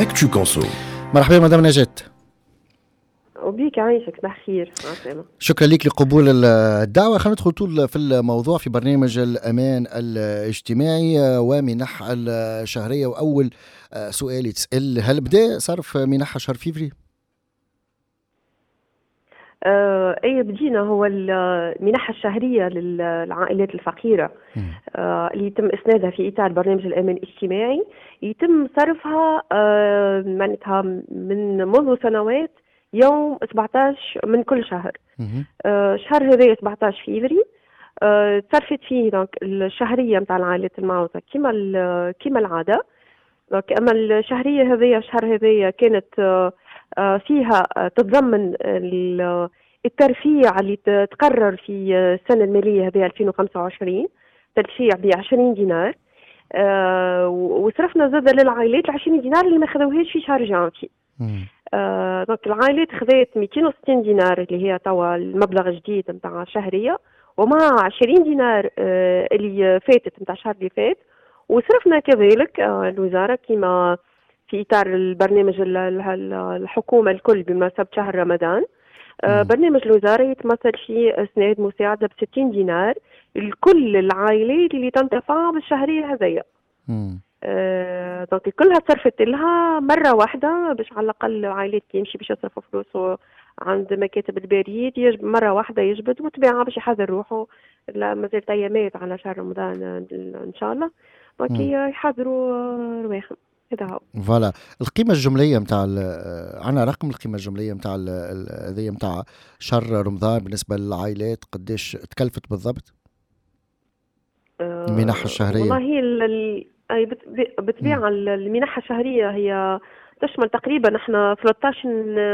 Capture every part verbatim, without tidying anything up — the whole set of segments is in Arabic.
أكتو كونسو. مرحبا مدام نجاة. وبيك عايشك بخير. شكرا لك لقبول الدعوة. خلينا ندخل طول في الموضوع في برنامج الأمان الاجتماعي ومنح الشهرية. وأول سؤال تسأل، هل بدأ صرف منح شهر فيفري؟ آه اي بدينا. هو المنحة الشهرية للعائلات الفقيرة آه اللي يتم اسنادها في اطار برنامج الامان الاجتماعي، يتم صرفها آه معناتها من منذ سنوات يوم سبعطاش من كل شهر. آه شهر هذا سبعطاش فيفري آه صرفت فيه دونك الشهرية نتاع العائلات المعوزة كما كما العادة. دونك اما الشهرية هذه الشهر هذه كانت آه فيها تتضمن الترفيع اللي تقرر في السنة المالية هذه ألفين وخمسة وعشرين، ترفيع ب عشرين دينار. آه وصرفنا زادة للعائلات العشرين دينار اللي ما خذوهاش في شهر جانفي. آه دونك العائلات خذات مئتين وستين دينار اللي هي توا المبلغ الجديد نتاع الشهرية، ومع عشرين دينار آه اللي فاتت نتاع الشهر اللي فات. وصرفنا كذلك آه الوزارة كما في إطار البرنامج الحكومة الكل بمناسبة شهر رمضان. آه برنامج الوزارة يتمثل في إسناد مساعدة بستين دينار لكل العائلات اللي تنتفع بالشهرية هذية. آه دونك كلها صرفت لها مرة واحدة، باش على الأقل العائلات كي يمشي باش يصرف فلوسه عند مكاتب البريد يجب مرة واحدة يجبد وتباعها باش يحضر روحه. لا مازال أيامات على شهر رمضان إن شاء الله، دونك يحضروا رواحهم. فوالا. القيمة الجملية متاع عنا رقم القيمة الجملية متاع هذه متاع شهر رمضان بالنسبة للعائلات قديش تكلفت بالضبط؟ المنحة الشهرية. والله هي ال بتبيع المنحة الشهرية هي تشمل تقريبا احنا ثلاثة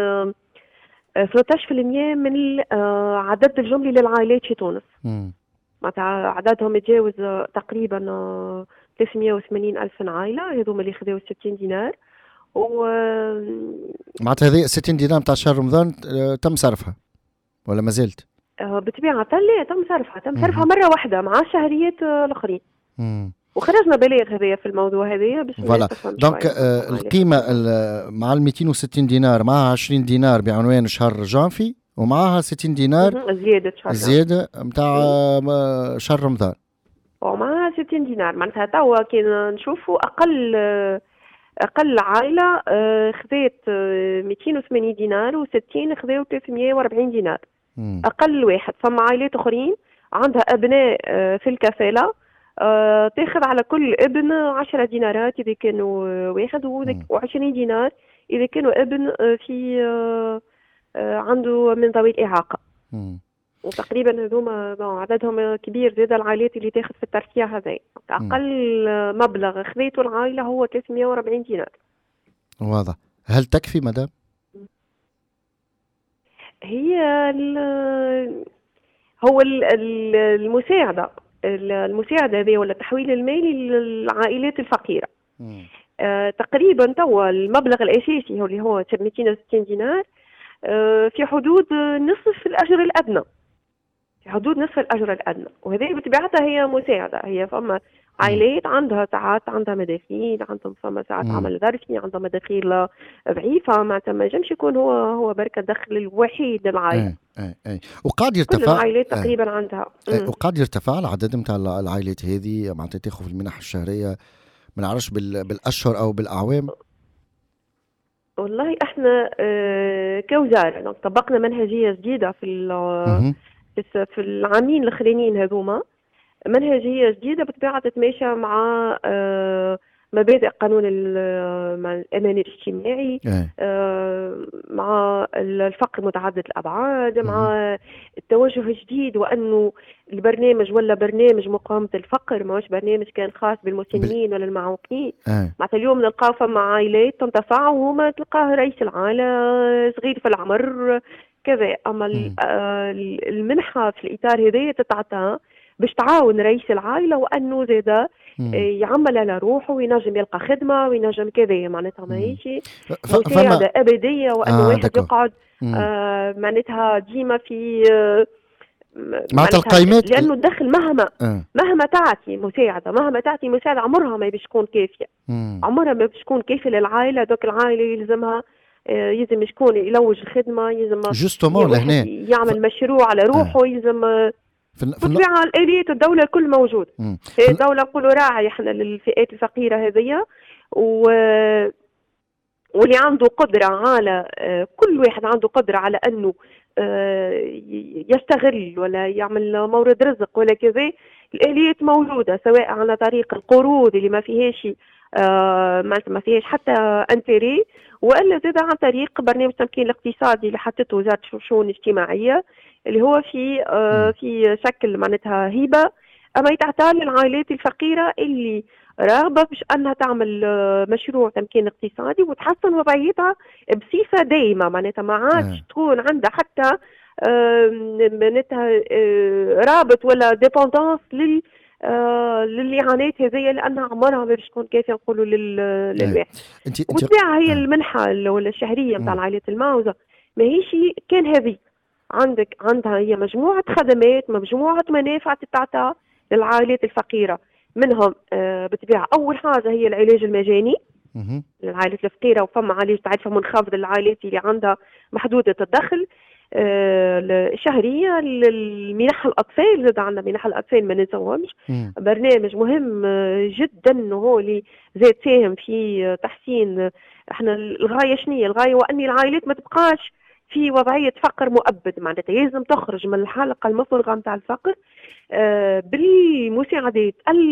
عشر بالمئة من العدد الجملي للعائلات في تونس. معناتها عددهم يتجاوز تقريبا ثلاثمئة وثمانين ألف عائلة، هذوما اللي خذوا ستين دينار. و معناتها هذه ستين دينار متاع شهر رمضان تم صرفها ولا ما زلت؟ بطبيعة لا تم صرفها تم صرفها مرة واحدة مع الشهريات الآخرين. وخرجنا بلاغ هذايا في الموضوع هذايا باش فوالا. دونك آه القيمة مع ال مئتين وستين دينار مع عشرين دينار بعنوان شهر جانفي، ومعها ستين دينار زيادة شهر زيادة متاع شهر رمضان، ومعها ستين دينار. معناتها توا كي نشوفوا أقل أقل عائلة خذت مئتين وثمانين دينار وستين خذوا ثلاثمئة وأربعين دينار. مم. أقل واحد. فما عائلات أخرين عندها أبناء في الكفالة تاخذ على كل ابن عشرة دينارات إذا كانوا واحد، وعشرين دينار إذا كانوا ابن في عنده من ذوي الإعاقة. مم. وتقريبا هذوما عددهم كبير زاد العائلات اللي تاخذ في الترفيه هذا. أقل مبلغ خذيته العائلة هو ثلاثمئة وأربعين دينار. واضح. هل تكفي مدام؟ هي ال هو ال المساعدة المساعدة هذه ولا التحويل المالي للعائلات الفقيرة. آه تقريبا توا المبلغ الأساسي هو اللي هو مئتين وستين دينار آه في حدود نصف الأجر الأدنى، في حدود نصف الأجر الأدنى. وهذه بطبيعتها هي مساعدة. هي فما عائلات عندها ساعات عندها مداخيل، عندهم فما ساعات عمل ظرفي، عندها مداخيل ضعيفة، معناتها ما ينجمش يكون هو هو بركة الدخل الوحيد للعائلة. اي اي اي وقاعد يرتفع كل العائلات تقريبا عندها. وقاعد يرتفع العدد نتاع العائلات هذه معناتها تاخذ في المنح الشهرية ما نعرفش بالاشهر او بالاعوام. والله احنا اه كوزارة طبقنا منهجية جديدة في في العامين الاخرانيين هذوما، منهجية جديدة بطبيعة تتماشى مع آه مبادئ قانون الأمان الاجتماعي، آه مع الفقر متعدد الأبعاد، مع التوجه الجديد وأنه البرنامج ولا برنامج مقاومة الفقر، ما هوش برنامج كان خاص بالمسنين ولا المعوقين. معناتها اليوم نلقاو فما عائلات تنتفع وهما تلقاه رئيس العائلة صغير في العمر كذا. أما المنحة في الإطار هذا تتعطى باش تعاون رئيس العائلة وأنه زادا يعمل على روحه وينجم يلقى خدمة وينجم كذا. معناتها ماهيش مساعدة أبدية وأنه آه واحد دكو. يقعد آه معناتها ديما في آه معناتها القيمات، لانه الدخل مهما آه. مهما تعطي مساعده مهما تعطي مساعده عمرها ما باش تكون كافيه. مم. عمرها ما باش تكون كافيه للعائله. دوك العائله يلزمها آه، يلزم شكون يلوج الخدمه، يلزم جوستومون لهنا يعمل ف... مشروع على روحه. آه. يلزم في بالطبيعه الاليات الدوله الكل موجود. الدوله نقولوا راعي احنا للفئات الفقيره هذيا، و واللي عنده قدرة على كل واحد عنده قدرة على أنه يستغل ولا يعمل مورد رزق ولا كذا. الآليات موجودة سواء على طريق القروض اللي ما فيهاش ما فيهاش حتى انتري، وإلا زاد عن طريق برنامج التمكين الاقتصادي اللي حطته وزارة الشؤون الاجتماعية اللي هو في في شكل معناتها هبة أما يتعطى للعائلات الفقيرة اللي راغبة باش أنها تعمل مشروع تمكين اقتصادي وتحسن وضعيتها بصفة دائمة. معناتها ما عادش تكون عندها حتى معناتها رابط ولا ديبوندانس لل للإعانات هذيا لأنها عمرها ما باش تكون كافية نقولوا للواحد. وبالطبيعة هي المنحة ولا الشهرية نتاع العائلات المعوزة ما هيش كان هذه عندك عندها هي مجموعة خدمات مجموعة منافع تتعطى للعائلات الفقيرة. منهم آه بالطبيعة أول حاجة هي العلاج المجاني للعائلات الفقيرة، وفما علاج تعرفة منخفض للعائلات اللي عندها محدودة الدخل. آه الشهرية للمنح الأطفال، زاد عندنا منح الأطفال ما ننساوهمش، برنامج مهم جدا هو اللي زاد ساهم في تحسين. احنا الغاية شنية؟ الغاية وأن العائلات ما تبقاش في وضعية فقر مؤبد، معناتها لازم تخرج من الحلقة المفرغة متاع الفقر آه بالمساعدات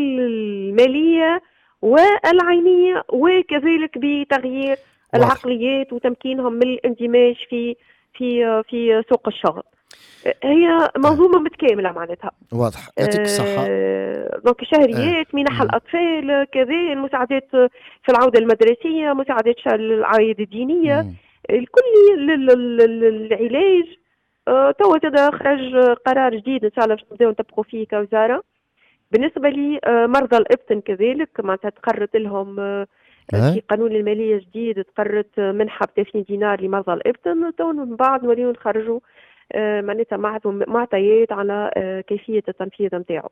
المالية والعينية وكذلك بتغيير العقليات وتمكينهم من الاندماج في في في سوق الشغل. هي منظومة متكاملة معناتها. واضح. يعطيك الصحة. آه دونك شهريات آه. منح الأطفال كذا، المساعدات في العودة المدرسية، مساعدات العائد الدينية، مم. الكل للعلاج. أه توا زاد خرج قرار جديد ان شاء الله باش نبداو نطبقوا فيه كوزاره بالنسبه لي أه مرضى الابطن كذلك معناتها تقررت لهم أه في قانون الماليه جديد تقررت منحه ب ثلاثين دينار لمرضى الابطن. تو من بعد نوليو نخرجوا أه معناتها معطيات على أه كيفيه التنفيذ نتاعو.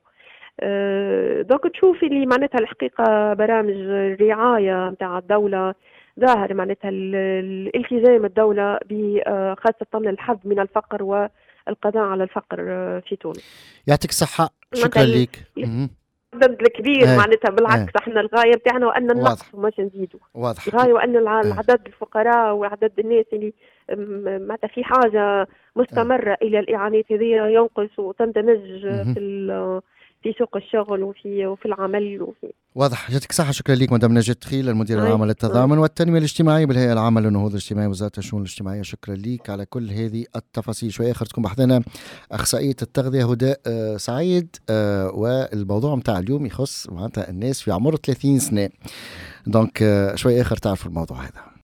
أه دوك تشوفي اللي معناتها الحقيقه برامج الرعايه نتاع الدوله ظاهر معناتها الالتزام الدولة خاصة الحد من الفقر والقضاء على الفقر في تونس. يعطيك الصحة. شكرا لك. العدد الكبير معناتها بالعكس احنا الغاية بتاعنا وأن ننقص وماش نزيدوا. الغاية وأن العدد الفقراء وعدد الناس اللي معناتها في حاجة مستمرة اه. إلى الإعانات هذه ينقص وتندمج في في سوق الشغل وفي وفي العمل وفي. واضح. يعطيك الصحة. شكرا لك مدام نجاة تخيل المدير العام للتضامن والتنمية الاجتماعية بالهيئة العامة للنهوض الاجتماعي وزارة الشؤون الاجتماعية. شكرا لك على كل هذه التفاصيل. شوية آخر تكون بحثنا أخصائية التغذية هداء آه سعيد آه والموضوع متاع اليوم يخص معناتها الناس في عمر ثلاثين سنة. دونك آه شوية آخر تعرفوا الموضوع هذا.